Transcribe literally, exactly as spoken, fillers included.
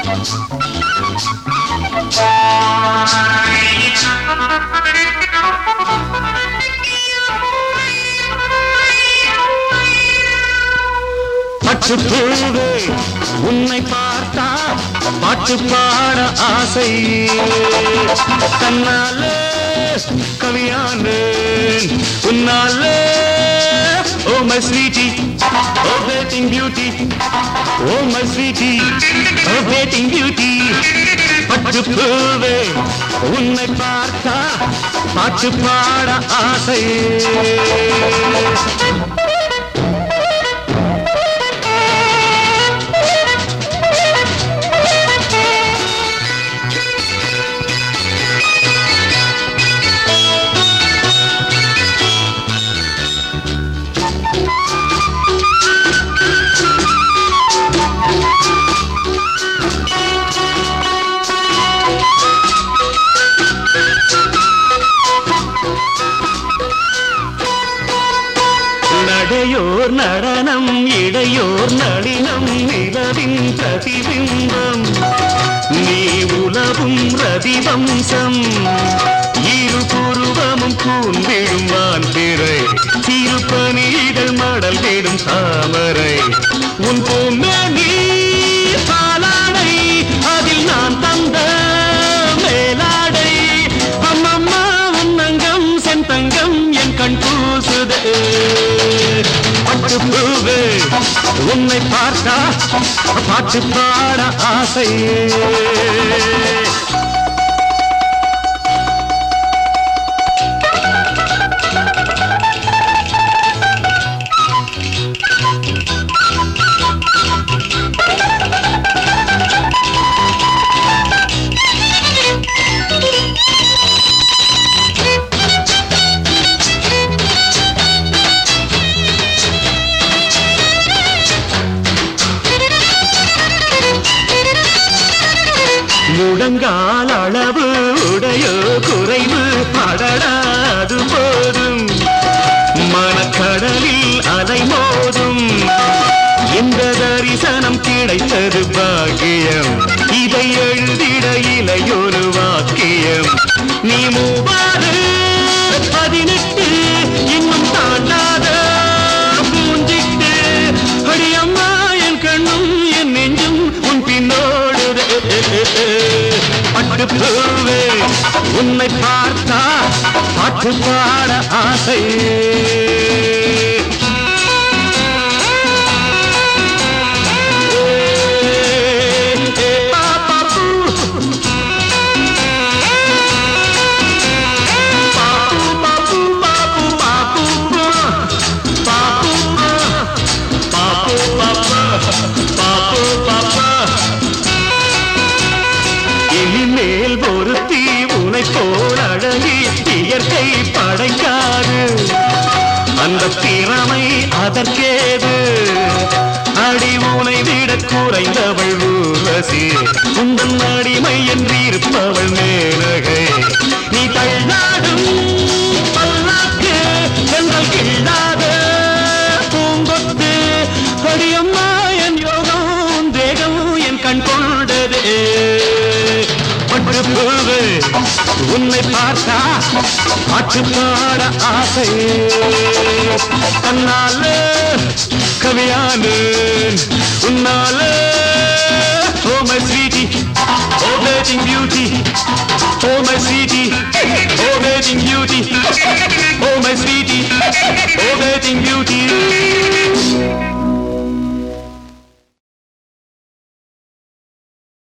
பட்டுப்பூவே உன்னை பார்த்தா பாட்டு பாட ஆசை தன்னாலே கவியானேன் உன்னாலே oh my sweetie oh batting beauty oh my sweetie oh batting beauty பட்டுப்பூவே உன்னை பார்த்தா பாட்டு பாட ஆசை நடையோர் நடனம் இடையோர் நளினம் நிலவின் பிரதிபிம்பம் நீ உலவும் ரதிவம்சம் இரு புருவமும் கூன்விடும் வான்பிறை திருப்பணிகள் மடல் தேடும் தாமரை உன் பொன்னி பாலாடை அதில் நான் தந்த மேலாடை அம்மம்மா உன்னங்கம் செந்தங்கம் என் கண் பூசுதே பட்டுப்பூவே உன்னை பார்த்தா பாட்டு பாட ஆசை முழங்கால் அளவு உடையோ குறைவு படடாது போதும் மனக்கடலில் அலை மோதும் இந்த தரிசனம் கிடைத்தது பாக்கியம் இதை எழுதிட இலையொரு வாக்கியம் நீ மூவாறு பதினெட்டு இன்னும் தாண்டாத பூஞ்சிட்டு அடியம்மா என் கண்ணும் என் நெஞ்சும் உன் பின்னோடு பட்டுப்பூவே உன்னை பார்த்தா பாட்டு பாட ஆசை ஒருத்தி உனை போல் அழகி இயற்கை படைக்காது அந்த திறமை அதற்கேது அடி உனை விட குறைந்தவள் ஊர்வசி உந்தன் அடிமை என்றிருப்பவள் மேனகை நீ தள்ளாடும் பல்லாக்கு சென்றல் கிள்ளாத பூங்கொத்து அடியம்மா என் யோகம் தேகம் என் கண் கொண்டது பட்டுப்பூவே உன்னை பார்த்தா பாட்டு பாட ஆசை தன்னாலே கவியானேன் உன்னாலே oh my sweetie oh batting beauty oh my sweetie oh batting beauty oh my sweetie oh batting beauty